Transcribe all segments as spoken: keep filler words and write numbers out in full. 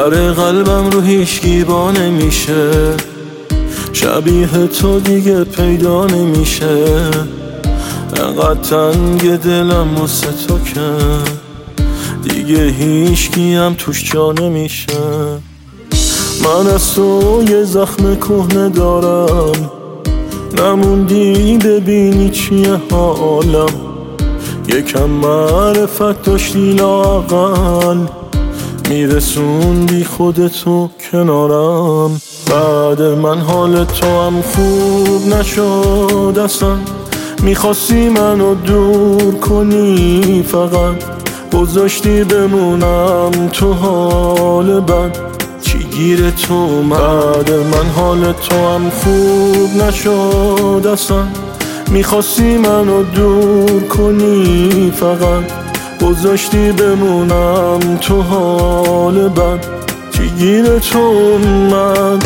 در قلبم رو هیچکی با نمیشه، شبیه تو دیگه پیدا نمیشه. انقدر تنگ دلم واسه تو که دیگه هیچکی هم توش جا نمیشه. من از تو یه زخم کهنه دارم، نموندی ببینی چیه حالم. یکم معرفت داشتی لااقل، میرسوندی خودتو کنارم. بعد من حال تو هم خوب نشد اصلا، میخواستی منو دور کنی، فقط گذاشتی بمونم تو حال بد. چی گیر تو؟ بعد من حال تو هم خوب نشد اصلا، میخواستی منو دور کنی، فقط گذاشتی بمونم تو حال بد. چی گیر تو اومد؟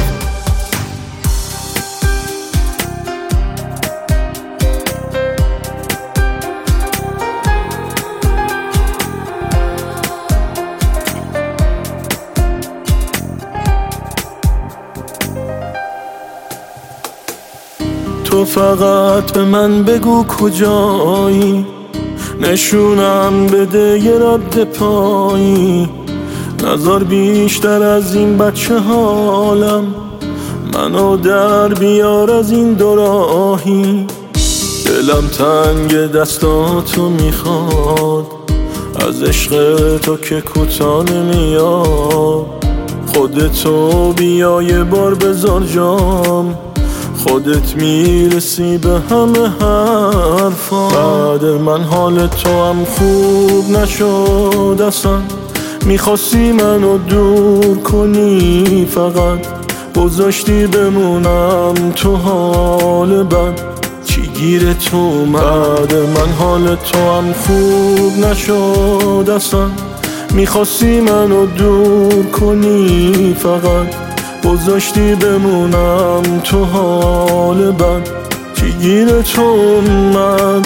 تو فقط به من بگو کجایی، نشونم بده یه رد پایی. نذار بیشتر از این بچه حالم، منو در بیار از این دو راهی. دلم تنگ دستاتو میخواد، از عشق تو که کوتاه نمیاد. خودتو بیا یه بار بذار جام، خودت میرسی به همه حرفا. بعد من حال تو هم خوب نشد اصلا، میخواستی منو دور کنی، فقط گذاشتی بمونم تو حال بد. چی گیر تو؟ بعد من حال تو هم خوب نشد اصلا، میخواستی منو دور کنی، فقط گذاشتی بمونم تو حال بد. چی گیر تو اومد؟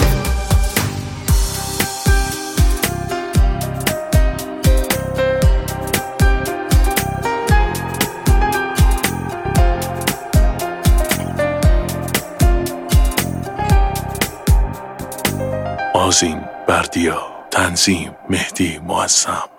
آذین بردیا، تنظیم مهدی معظم.